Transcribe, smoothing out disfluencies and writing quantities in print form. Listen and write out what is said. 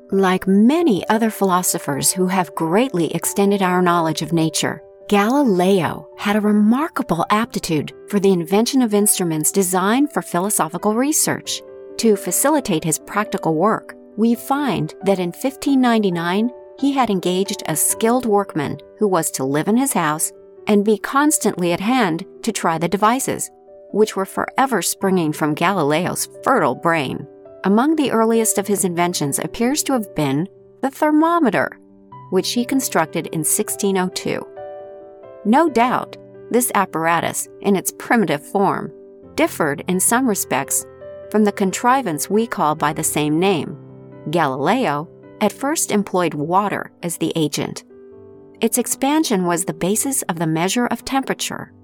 Like many other philosophers who have greatly extended our knowledge of nature, Galileo had a remarkable aptitude for the invention of instruments designed for philosophical research. To facilitate his practical work, we find that in 1599, he had engaged a skilled workman who was to live in his house and be constantly at hand to try the devices, which were forever springing from Galileo's fertile brain. Among the earliest of his inventions appears to have been the thermometer, which he constructed in 1602. No doubt, this apparatus, in its primitive form, differed in some respects from the contrivance we call by the same name. Galileo at first employed water as the agent. Its expansion was the basis of the measure of temperature.